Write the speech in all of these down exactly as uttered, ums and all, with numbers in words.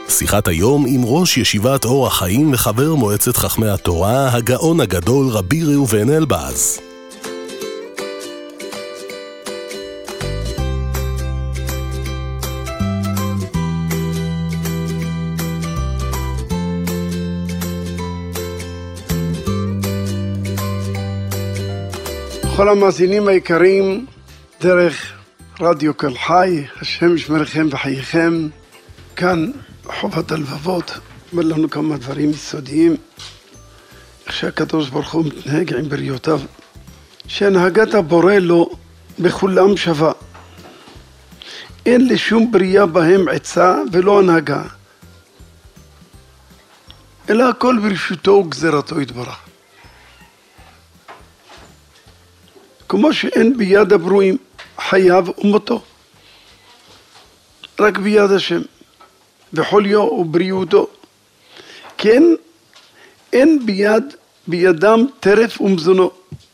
שיחת היום עם ראש ישיבת אור החיים וחבר מועצת חכמי התורה, הגאון הגדול רבי ראובן אלבז. כל המאזינים היקרים דרך רדיו קול חי, השם ישמרכם וחייכם. כאן חובת הלבבות אומר לנו כמה דברים יסודיים, איך שהקדוש ברוך הוא מתנהג עם בריאותיו, שהנהגת הבורא לו בכולם שווה, אין לשום בריאה בהם עצה ולא הנהגה, אלא הכל ברשותו וגזרתו יתברך. כמו שאין ביד הברואים חייו ומותו, רק ביד השם וחוליו ובריאותו. כן, אין ביד בידם טרף ומזונו,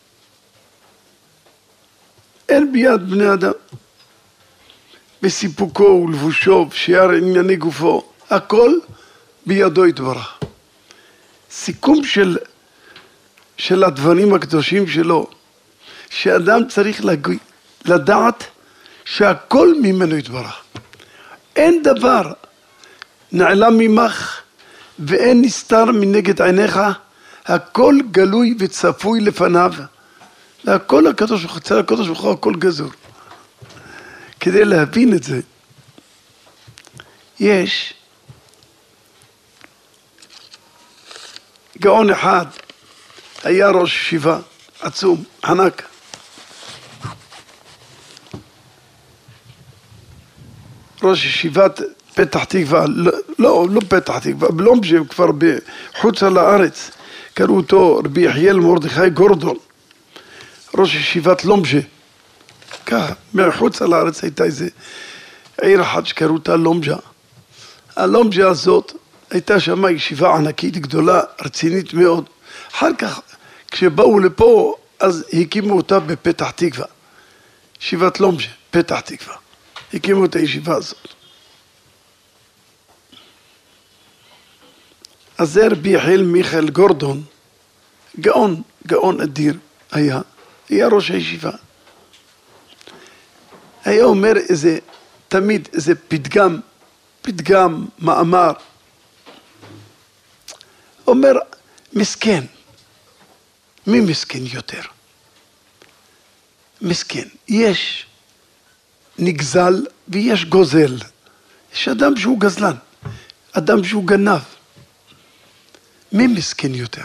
אין ביד בני אדם, בסיפוקו ולבושו ושאר ענייני גופו, הכל בידו יתברך. סיכום של, של הדברים הקדושים שלו, שאדם צריך להגוי, לדעת שהכל ממנו יתברך. אין דבר נעלם ממך ואין נסתר מנגד עיניך, הכל גלוי וצפוי לפניו, והכל הקדוש ברוך הוא, אצל הקדוש ברוך הוא הכל גזור. כדי להבין את זה, יש גאון אחד, היה ראש ישיבה עצום, ענק. ראש ישיבת פתח תקווה, לא, לא פתח תקווה, בלומז'ה, כבר בחוץ על הארץ, קראו אותו רבי יחיאל מרדכי גורדון, ראש ישיבת לומז'ה. ככה, מחוץ על הארץ הייתה איזה עיר אחת שקראו אותה לומז'ה. הלומז'ה הזאת הייתה שם ישיבה ענקית גדולה, רצינית מאוד. אחר כך, כשבאו לפה, אז הקימו אותה בפתח תקווה, ישיבת לומז'ה, פתח תקווה. הקימו את הישיבה הזאת. אז זה רבי יחיאל מיכאל גורדון, גאון, גאון אדיר היה, היה ראש הישיבה. היה אומר איזה, תמיד איזה פתגם, פתגם, מאמר, אומר, מסכן. מי מסכן יותר? מסכן. יש נגזל ויש גוזל. יש אדם שהוא גזלן, אדם שהוא גנב. מי מסכן יותר?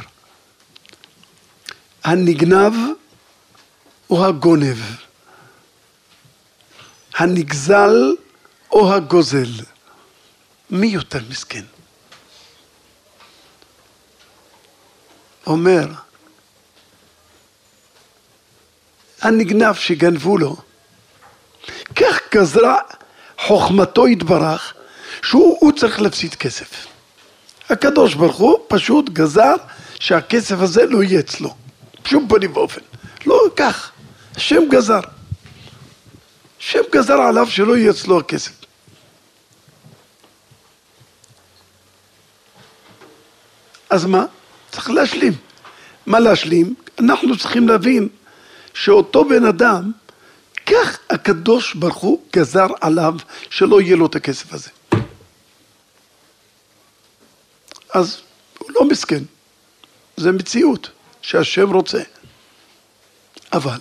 הנגנב או הגונב? הנגזל או הגוזל? מי יותר מסכן? אומר, הנגנב שגנבו לו, כך גזרה חוכמתו יתברך, שהוא צריך להפסיד כסף. הקדוש ברוך הוא פשוט גזר שהכסף הזה לא יהיה אצלו, שום פנים ואופן. לא כך, השם גזר. השם גזר עליו שלא יהיה אצלו הכסף. אז מה? צריך להשלים. מה להשלים? אנחנו צריכים להבין שאותו בן אדם, כך הקדוש ברוך הוא גזר עליו שלא יהיה לו את הכסף הזה. אז הוא לא מסכן, זה מציאות שהשם רוצה. אבל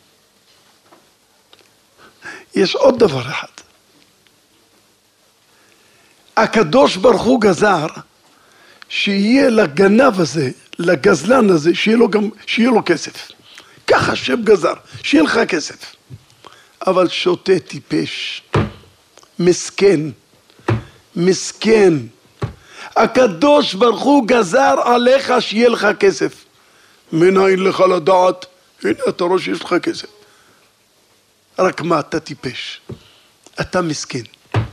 יש עוד דבר אחד. הקדוש ברוך הוא גזר שיהיה לגנב הזה, לגזלן הזה, שיהיה לו גם, שיהיה לו כסף. ככה השם גזר, שיהיה לך כסף. אבל שוטה טיפש, מסכן, מסכן. הקדוש ברוך הוא גזר עליך שיהיה לך כסף. מנין לך לדעת? הנה אתה רואה שיש לך כסף. רק מה, אתה טיפש, אתה מסכן.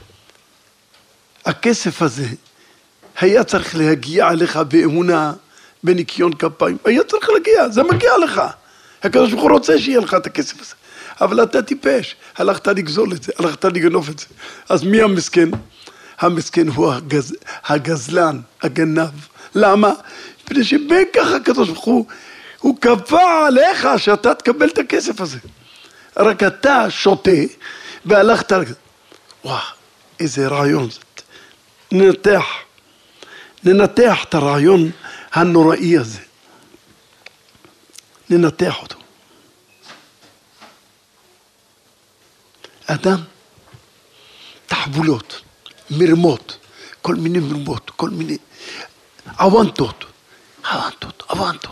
הכסף הזה היה צריך להגיע עליך באמונה, בניקיון כפיים. היה צריך להגיע, זה מגיע לך. הקדוש ברוך הוא רוצה שיהיה לך את הכסף הזה. אבל אתה טיפש, הלכת לגזול את זה, הלכת לגנוב את זה. אז מי המסכן? המסכן הוא הגז, הגזלן, הגנב. למה? מפני שבין ככה הקדוש ברוך הוא, הוא קבע עליך שאתה תקבל את הכסף הזה. רק אתה שותה והלכת, וואו, איזה רעיון זאת. ננתח, ננתח את הרעיון הנוראי הזה. ננתח אותו. אדם, תחבולות, מרמות, כל מיני מרמות, כל מיני אוונטות, אוונטות, אוונטות.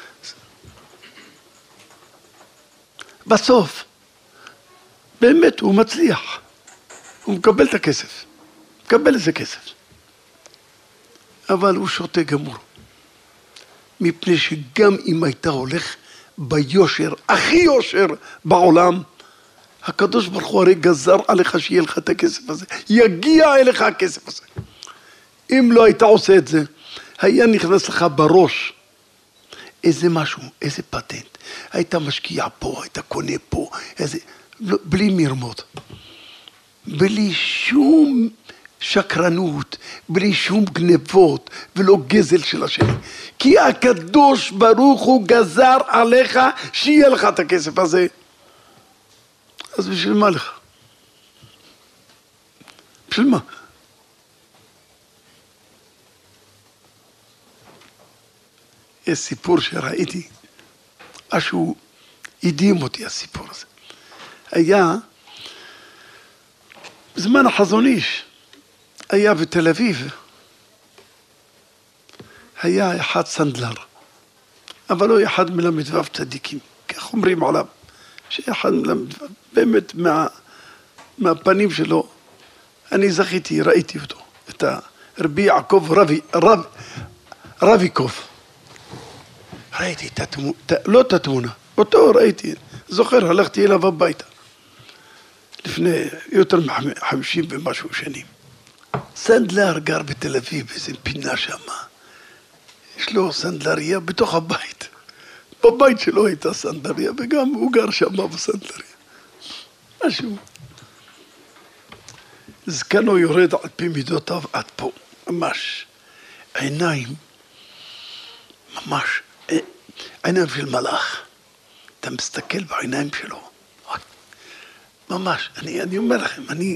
בסוף, באמת הוא מצליח, הוא מקבל את הכסף, מקבל איזה כסף. אבל הוא שותה גמור, מפני שגם אם הייתה הולך ביושר, הכי יושר בעולם, הקדוש ברוך הוא הרי גזר עליך שיהיה לך את הכסף הזה, יגיע אליך הכסף הזה. אם לא היית עושה את זה, היה נכנס לך בראש איזה משהו, איזה פטנט. היית משקיע פה, היית קונה פה, איזה, בלי מרמות. בלי שום שקרנות, בלי שום גנבות ולא גזל של השני. כי הקדוש ברוך הוא גזר עליך שיהיה לך את הכסף הזה. אז בשביל מה לך? בשביל מה? יש סיפור שראיתי, משהו הדהים אותי הסיפור הזה. היה, בזמן החזון איש, היה בתל אביב, היה אחד סנדלר, אבל לא אחד מלמד ואף צדיקים, כך אומרים עליו, שאחד מלמד, באמת מה, מהפנים שלו, אני זכיתי, ראיתי אותו, את רבי יעקב רבי, רב, רביקוב. ראיתי את התמונה, לא את התמונה, אותו ראיתי, זוכר, הלכתי אליו הביתה, לפני יותר מחמישים ומשהו שנים. סנדלר גר בתל אביב, באיזה פינה שמה. יש לו סנדלריה בתוך הבית. בבית שלו הייתה סנדלריה, וגם הוא גר שמה בסנדלריה. משהו. זקנו יורד על פי מידותיו עד פה, ממש. עיניים, ממש. עיניים של מלאך. אתה מסתכל בעיניים שלו. ממש. אני, אני אומר לכם, אני...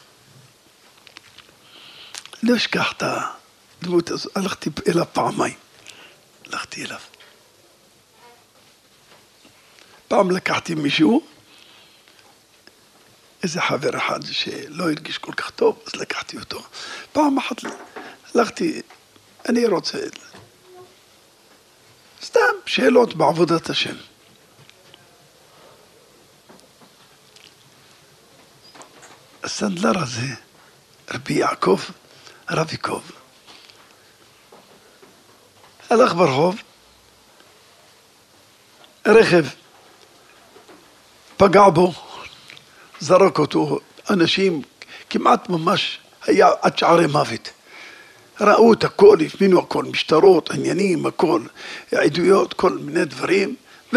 לא אשכח את הדמות הזו, הלכתי אליו פעמיים, הלכתי אליו. פעם לקחתי מישהו, איזה חבר אחד שלא הרגיש כל כך טוב, אז לקחתי אותו. פעם אחת הלכתי, אני רוצה, סתם שאלות בעבודת השם. הסנדלר הזה, רבי יעקב, רביקוב, הלך ברחוב, רכב פגע בו, זרק אותו, אנשים כמעט ממש היה עד שערי מוות. ראו את הכל, הפנינו הכל, משטרות, עניינים, הכל, עדויות, כל מיני דברים,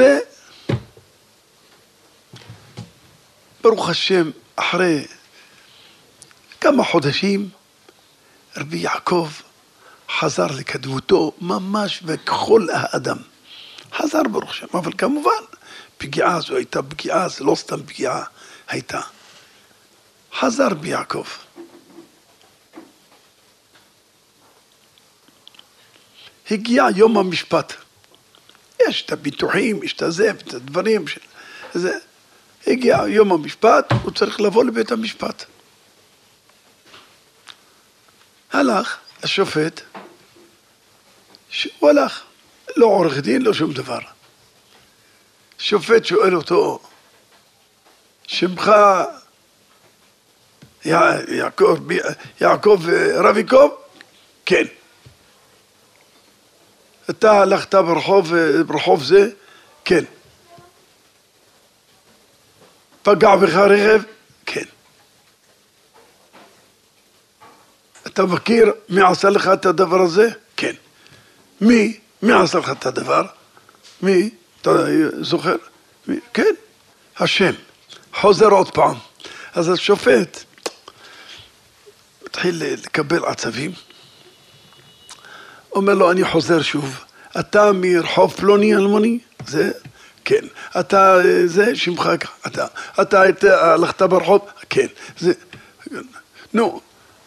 וברוך השם, אחרי כמה חודשים, רבי יעקב חזר לקדמותו ממש וככל האדם. חזר ברוך השם, אבל כמובן, פגיעה זו הייתה פגיעה, זה לא סתם פגיעה הייתה. חזר רבי יעקב. הגיע יום המשפט. יש את הביטוחים, יש את זה, את הדברים של זה. הגיע יום המשפט, הוא צריך לבוא לבית המשפט. הלך השופט, הוא הלך, לא עורך דין, לא שום דבר. שופט שואל אותו, שמך יעקב, יעקב רביקוב? כן. אתה הלכת ברחוב, ברחוב זה? כן. פגע בך רכב? כן. אתה מכיר מי עשה לך את הדבר הזה? כן. מי? מי עשה לך את הדבר? מי? אתה זוכר? מי? כן. השם. חוזר עוד פעם. אז השופט מתחיל לקבל עצבים, אומר לו, אני חוזר שוב, אתה מרחוב פלוני אלמוני? זה, כן. אתה, זה, שמך, אתה, אתה הלכת ברחוב? כן. זה, נו.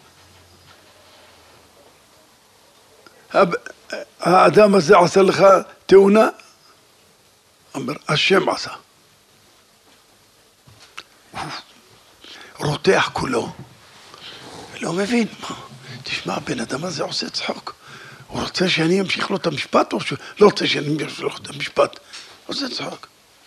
האדם הזה עשה לך תאונה? אומר, השם עשה. רותח כולו. לא מבין, מה? תשמע, הבן אדם הזה עושה צחוק. הוא רוצה שאני אמשיך לו את המשפט, או שהוא לא רוצה שאני אמשיך לו את המשפט? עושה צחוק.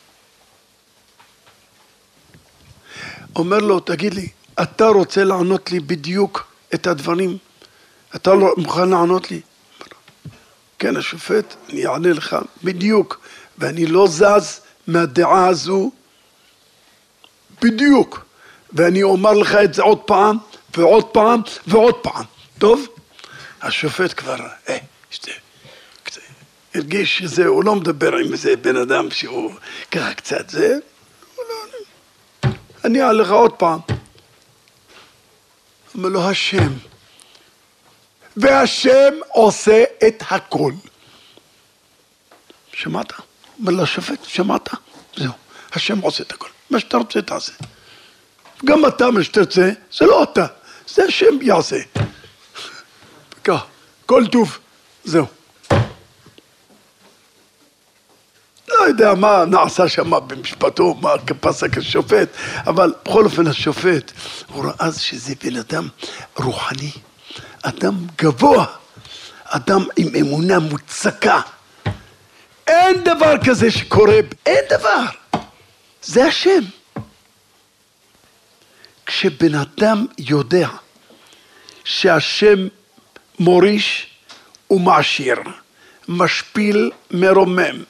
אומר לו, תגיד לי, אתה רוצה לענות לי בדיוק את הדברים? אתה לא מוכן לענות לי? כן, השופט, אני אענה לך בדיוק, ואני לא זז מהדעה הזו בדיוק, ואני אומר לך את זה עוד פעם, ועוד פעם, ועוד פעם. טוב? השופט כבר, אה, שתה, קצת, הרגיש שזה, הוא לא מדבר עם איזה בן אדם שהוא ככה קצת, זה, אני אעלה לך עוד פעם. אומר לו, השם, והשם עושה את הכל. שמעת? אומר לו, השופט, שמעת? זהו, השם עושה את הכל. מה שאתה רוצה תעשה. גם אתה, מה שתרצה, זה לא אתה, זה השם יעשה. כך, כל טוב, זהו. לא יודע מה נעשה שם במשפטו, מה פסק השופט, אבל בכל אופן השופט, הוא ראה שזה בן אדם רוחני, אדם גבוה, אדם עם אמונה מוצקה. אין דבר כזה שקורה, אין דבר. זה השם. כשבן אדם יודע שהשם מוריש ומעשיר, משפיל מרומם,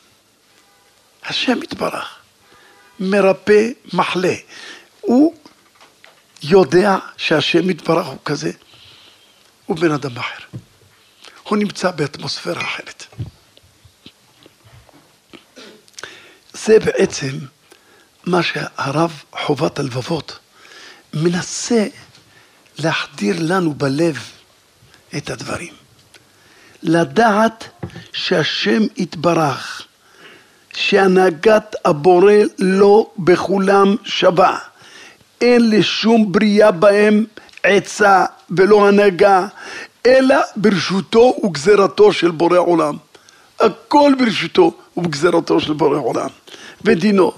השם יתברך, מרפא מחלה, הוא יודע שהשם יתברך הוא כזה, הוא בן אדם אחר, הוא נמצא באטמוספירה אחרת. זה בעצם מה שהרב חובת הלבבות מנסה להחדיר לנו בלב את הדברים. לדעת שהשם יתברך, שהנהגת הבורא לא בכולם שווה. אין לשום בריאה בהם עצה ולא הנהגה, אלא ברשותו וגזרתו של בורא עולם. הכל ברשותו ובגזרתו של בורא עולם. ודינו.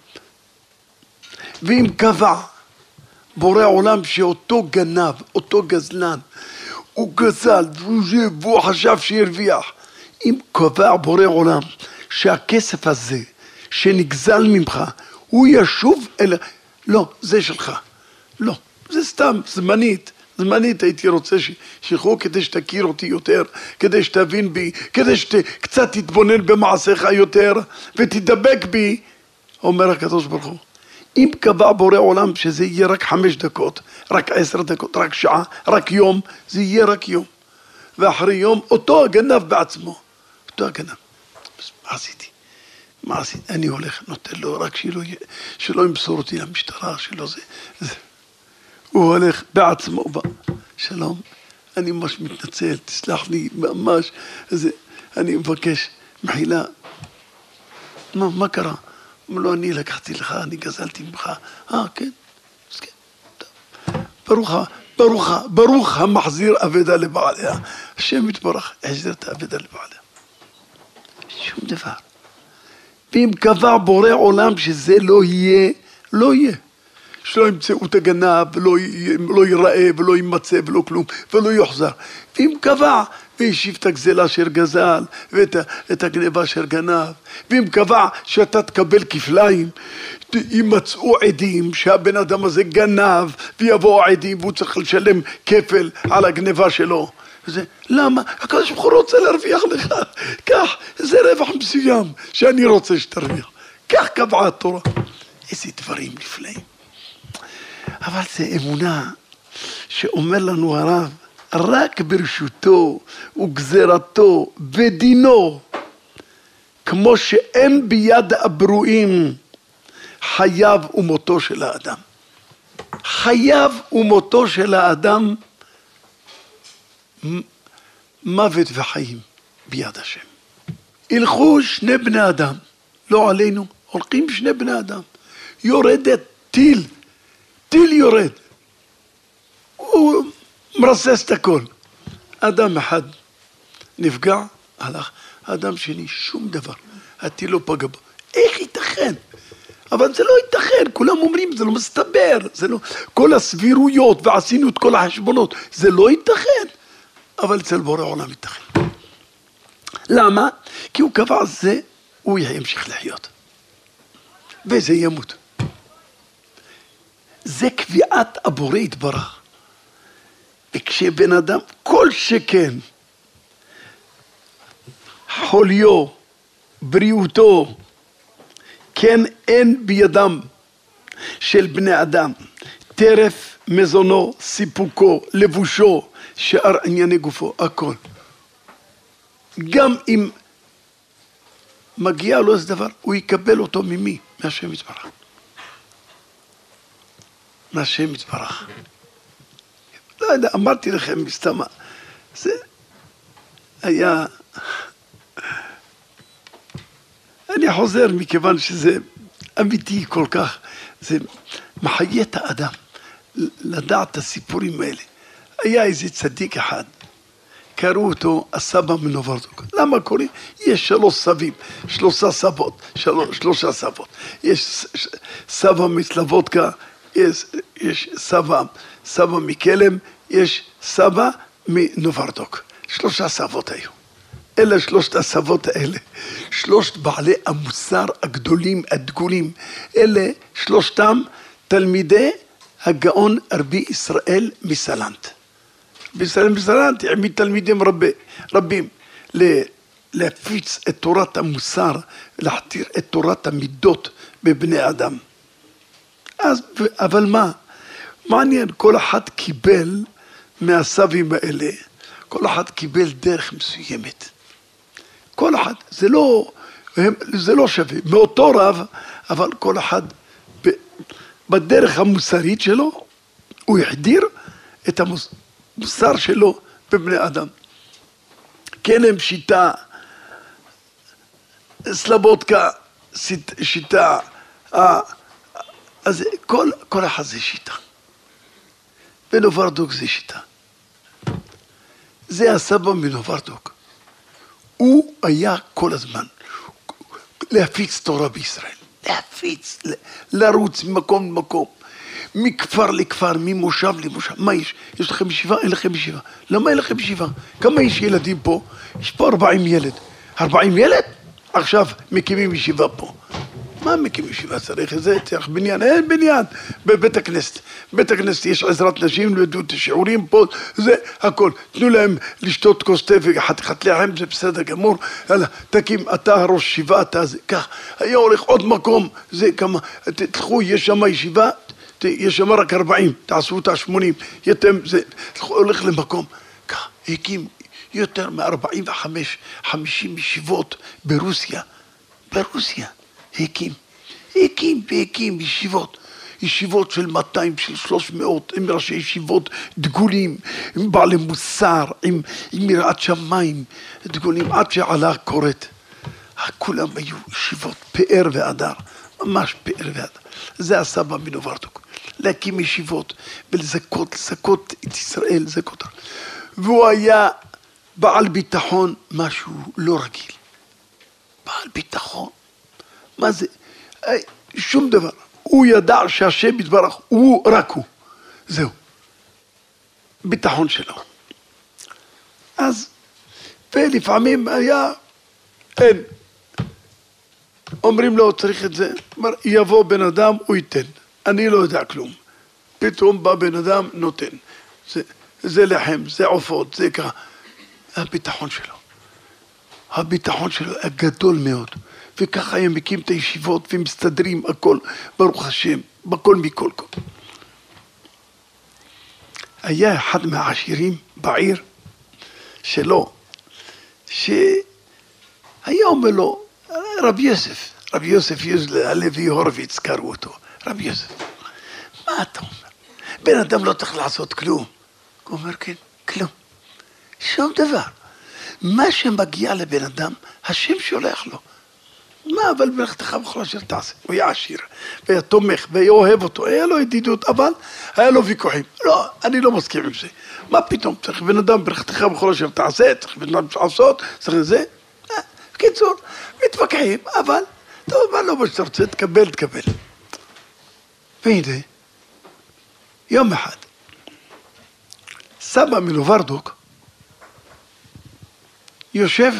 ואם קבע בורא עולם שאותו גנב, אותו גזלן, הוא גזל והוא חשב שהרוויח, אם קבע בורא עולם שהכסף הזה שנגזל ממך הוא ישוב אל... לא, זה שלך. לא, זה סתם זמנית. זמנית הייתי רוצה שחרור כדי שתכיר אותי יותר, כדי שתבין בי, כדי שקצת תתבונן במעשיך יותר ותדבק בי. אומר הקדוש ברוך הוא, אם קבע בורא עולם שזה יהיה רק חמש דקות, רק עשר דקות, רק שעה, רק יום, זה יהיה רק יום. ואחרי יום אותו הגנב בעצמו, אותו הגנב. מה עשיתי? מה עשיתי? אני הולך, נותן לו רק שלא, שלא ימסור אותי למשטרה, שלא זה, זה. הוא הולך בעצמו, בא. שלום, אני ממש מתנצל, תסלח לי, ממש, זה, אני מבקש מחילה. מה, מה קרה? לא, אני לקחתי לך, אני גזלתי ממך. אה, כן, אז כן, טוב. ברוך, ברוך, ברוך המחזיר אבדה לבעליה. השם יתברך, החזיר את האבדה לבעליה. שום דבר. ואם קבע בורא עולם שזה לא יהיה, לא יהיה. שלא ימצאו את הגנב, ולא לא ייראה, ולא יימצא, ולא כלום, ולא יוחזר. ואם קבע, וישיב את הגזלה אשר גזל, ואת את הגנבה אשר גנב, ואם קבע שאתה תקבל כפליים, יימצאו עדים שהבן אדם הזה גנב, ויבואו עדים, והוא צריך לשלם כפל על הגנבה שלו. וזה, למה? הקדוש ברוך הוא רוצה להרוויח לך. כך, זה רווח מסוים שאני רוצה שתרוויח. כך קבעה התורה. איזה דברים נפלאים. אבל זה אמונה שאומר לנו הרב, רק ברשותו וגזרתו ודינו, כמו שאין ביד הברואים, חייו ומותו של האדם. חייו ומותו של האדם מוות וחיים ביד השם. הלכו שני בני אדם, לא עלינו, הולכים שני בני אדם. יורדת טיל, טיל יורד. הוא מרסס את הכל. אדם אחד נפגע, הלך. אדם שני, שום דבר. הטיל לא פגע בו. איך ייתכן? אבל זה לא ייתכן, כולם אומרים, זה לא מסתבר, זה לא, כל הסבירויות, ועשינו את כל החשבונות, זה לא ייתכן. אבל אצל בורא עולם ייתכן. למה? כי הוא קבע זה, הוא ימשיך לחיות. וזה ימות. זה קביעת הבורא יתברך. וכשבן אדם, כל שכן, חוליו, בריאותו, כן אין בידם של בני אדם, טרף מזונו, סיפוקו, לבושו, שאר ענייני גופו, הכל. גם אם מגיע לו איזה דבר, הוא יקבל אותו ממי? מהשם יתברך. מהשם יתברך. לא יודע, אמרתי לכם מסתמה, זה היה... אני חוזר מכיוון שזה אמיתי כל כך, זה מחיה את האדם, לדעת את הסיפורים האלה. היה איזה צדיק אחד, קראו אותו הסבא מנוברדוק. למה קוראים? יש שלוש סבים, שלושה סבות, שלוש, שלושה סבות. יש סבא מסלבודקה, יש, יש סבא, סבא מקלם, יש סבא מנוברדוק. שלושה סבות היו. אלה שלושת הסבות האלה, שלושת בעלי המוסר הגדולים, הדגולים, אלה שלושתם תלמידי הגאון רבי ישראל מסלנט. בישראל מסלנט העמיד תלמידים רבי, רבים להפיץ את תורת המוסר, להחתיר את תורת המידות בבני אדם. אז, אבל מה? מעניין, כל אחד קיבל מהסבים האלה, כל אחד קיבל דרך מסוימת. כל אחד, זה לא, זה לא שווה, מאותו רב, אבל כל אחד בדרך המוסרית שלו, הוא החדיר את המוסר שלו בבני אדם. כן הם שיטה, סלבודקה, שיטה, אז כל, כל אחד זה שיטה. ונוברדוק זה שיטה. זה הסבא מנוברדוק. הוא היה כל הזמן להפיץ תורה בישראל. להפיץ, לרוץ ממקום למקום. מכפר לכפר, ממושב למושב. מה יש? יש לכם ישיבה? אין לכם ישיבה. למה אין לכם ישיבה? כמה יש ילדים פה? יש פה ארבעים ילד. ארבעים ילד? עכשיו מקימים ישיבה פה. מה מקים ישיבה? צריך איזה, צריך בניין, אין בניין בבית הכנסת. בית הכנסת יש עזרת נשים, לדעו את השיעורים פה, זה הכל. תנו להם לשתות כוס תה וחתיכת לחם, זה בסדר גמור. יאללה, תקים, אתה הראש ישיבה, אתה זה, כך. היה הולך עוד מקום, זה כמה, תלכו, יש שם ישיבה, יש שם רק ארבעים, תעשו אותה שמונים, יתם, זה, תלכו, הולך למקום. כך, הקים יותר מ-ארבעים וחמש, חמישים ישיבות ברוסיה, ברוסיה. הקים, הקים והקים ישיבות, ישיבות של מאתיים, של שלוש מאות, עם ראשי ישיבות דגולים, עם בעלי מוסר, עם, עם יראת שמיים, דגולים, עד שעלה קוראת. כולם היו ישיבות פאר והדר, ממש פאר והדר. זה הסבא מנוברדוק, להקים ישיבות ולזכות, לזכות את ישראל, לזכות. והוא היה בעל ביטחון, משהו לא רגיל. בעל ביטחון. מה זה? שום דבר. הוא ידע שהשם יתברך, הוא רק הוא. זהו. ביטחון שלו. אז, ולפעמים היה, אין. אומרים לו, צריך את זה. אומר, יבוא בן אדם, הוא ייתן. אני לא יודע כלום. פתאום בא בן אדם, נותן. זה, זה לחם, זה עופות, זה ככה. הביטחון שלו. הביטחון שלו היה גדול מאוד. וככה הם מקים את הישיבות ומסתדרים הכל, ברוך השם, בכל מכל כל. היה אחד מהעשירים בעיר שלו, שהיה אומר לו, רבי יוסף, רבי יוסף הלוי הורוביץ קראו אותו, רבי יוסף, מה אתה אומר? בן אדם לא צריך לעשות כלום. הוא אומר, כן, כלום. שום דבר. מה שמגיע לבן אדם, השם שולח לו. מה, אבל מלאכתך בכל אשר תעשה. הוא היה עשיר, והיה תומך, והיה אוהב אותו, היה לו ידידות, אבל היה לו ויכוחים. לא, אני לא מסכים עם זה. מה פתאום? צריך בן אדם, מלאכתך בכל אשר תעשה, צריך בן אדם לעשות, צריך לזה. בקיצור, מתווכחים, אבל, טוב, מה לא מה שאתה רוצה, תקבל, תקבל. והנה, יום אחד, סבא מנוברדוק, יושב,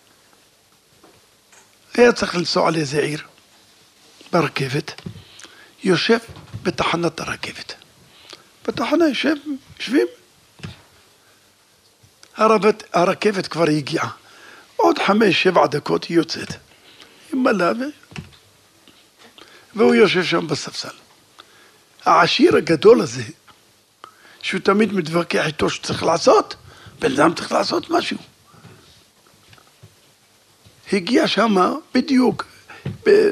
היה צריך לנסוע על איזה עיר, ברכבת, יושב בתחנת הרכבת. בתחנה יושב, יושבים. הרכבת, הרכבת כבר הגיעה. עוד חמש, שבע דקות היא יוצאת. היא מלאה, והוא יושב שם בספסל. העשיר הגדול הזה, שהוא תמיד מתווכח איתו שצריך לעשות, בן אדם צריך לעשות משהו. הגיע שמה בדיוק, ב...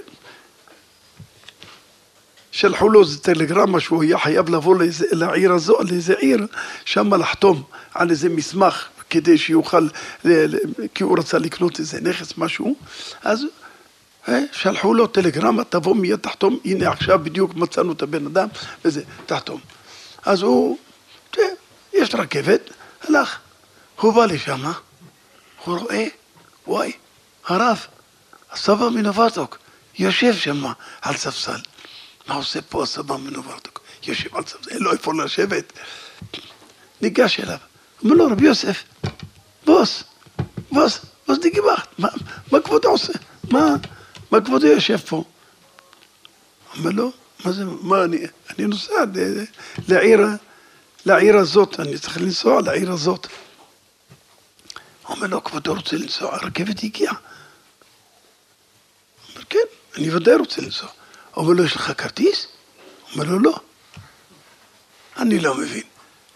שלחו לו איזה טלגרמה שהוא היה חייב לבוא לאיזה, לעיר הזו, לאיזה עיר, שמה לחתום על איזה מסמך כדי שיוכל, ל... כי הוא רצה לקנות איזה נכס משהו, אז שלחו לו טלגרמה, תבוא מיד תחתום, הנה עכשיו בדיוק מצאנו את הבן אדם, וזה, תחתום. אז הוא, תראה, יש רכבת, הלך, הוא בא לשם, הוא רואה, וואי, הרב, הסבא מנוברדוק, יושב שם על ספסל. מה עושה פה הסבא מנוברדוק? יושב על ספסל, אין לו איפה לשבת. ניגש אליו, אומר לו, רבי יוסף, בוס, בוס, בוס דיגיבחת, מה, מה כבודו עושה? מה, מה כבודו יושב פה? אומר לו, מה זה, מה אני, אני נוסע לעיר, לעיר הזאת, אני צריך לנסוע לעיר הזאת. אומר לו, כבודו רוצה לנסוע, הרכבת הגיעה. אומר, כן, אני ודאי רוצה לנסוע. אומר לו, יש לך כרטיס? אומר לו, לא. אני לא מבין.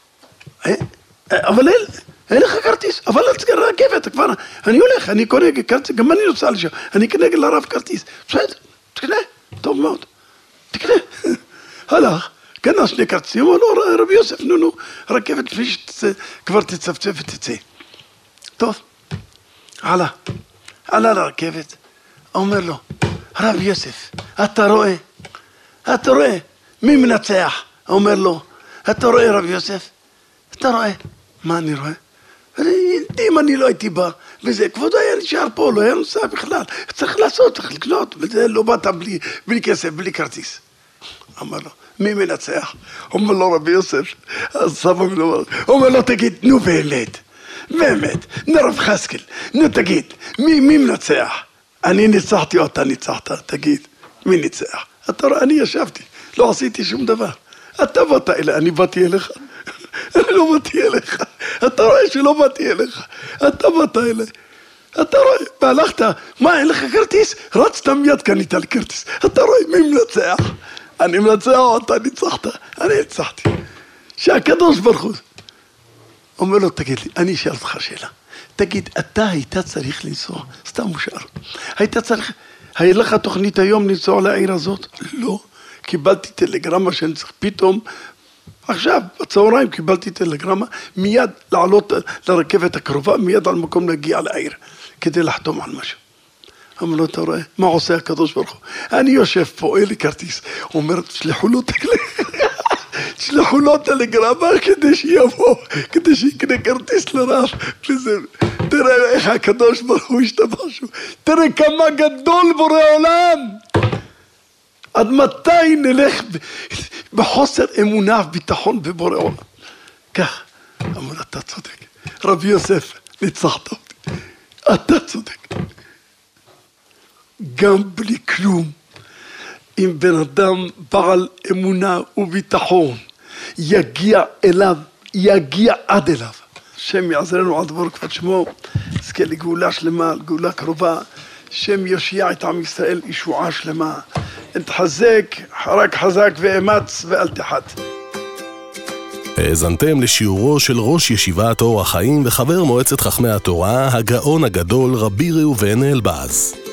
אבל אין, אין לך כרטיס, אבל אל תסגר רכבת, כבר, אני הולך, אני קונה כרטיס, גם אני נוסע לשם, אני קנה לרב כרטיס. בסדר, תקנה, טוב מאוד, תקנה. הלך, קנה שני כרטיסים, אמר לו, רבי יוסף, נו, נו, הרכבת כפי שכבר תצפצף ותצא. טוב, עלה, עלה לרכבת, אומר לו, רב יוסף, אתה רואה, אתה רואה, מי מנצח? אומר לו, אתה רואה רב יוסף? אתה רואה? מה אני רואה? אם אני לא הייתי בא, וזה, כבודו היה נשאר פה, לא היה נוסע בכלל, צריך לעשות, צריך לקנות, וזה לא באת בלי, בלי כסף, בלי כרטיס. אמר לו, מי מנצח? אומר לו רבי יוסף, אז סבא מנובר, אומר לו, תגיד, נו באמת, באמת, נרב חסקל, נו תגיד, מי, מי מנצח? אני ניצחתי או אתה ניצחת, תגיד, מי ניצח? אתה רואה, אני ישבתי, לא עשיתי שום דבר. אתה באת אליי, אני באתי אליך. אני לא באתי אליך. אתה רואה שלא באתי אליך. אתה באת אליי. אתה רואה, והלכת, מה, אין לך כרטיס? רצת מיד קנית לי כרטיס. אתה רואה, מי מנצח? אני מנצח או אתה ניצחת? אני ניצחתי. שהקדוש ברוך הוא. אומר לו, תגיד לי, אני אשאל אותך שאלה. תגיד, אתה היית צריך לנסוע, סתם מושאר. היית צריך, היה לך תוכנית היום לנסוע לעיר הזאת? לא. קיבלתי טלגרמה שאני צריך פתאום, עכשיו, בצהריים קיבלתי טלגרמה, מיד לעלות לרכבת הקרובה, מיד על מקום להגיע לעיר, כדי לחתום על משהו. אמר לו, אתה רואה, מה עושה הקדוש ברוך הוא? אני יושב פה, אין לי כרטיס. הוא אומר, תשלחו לו טלגרמה, תשלחו לו טלגרמה כדי שיבוא, כדי שיקנה כרטיס לרב. תראה איך הקדוש ברוך הוא השתבש. תראה כמה גדול בורא עולם. עד מתי נלך בחוסר אמונה וביטחון בבורא עולם? כך, אמר, אתה צודק. רבי יוסף, ניצחת אותי. אתה צודק. גם בלי כלום, אם בן אדם בעל אמונה וביטחון, יגיע אליו, יגיע עד אליו. שם יעזרנו עד בור כבוד שמו, זכה לגאולה שלמה, גאולה קרובה, שם יושיע את עם ישראל ישועה שלמה. תחזק, רק חזק ואמץ ואל תחת. האזנתם לשיעורו של ראש ישיבת אור החיים וחבר מועצת חכמי התורה, הגאון הגדול רבי ראובן אלבז.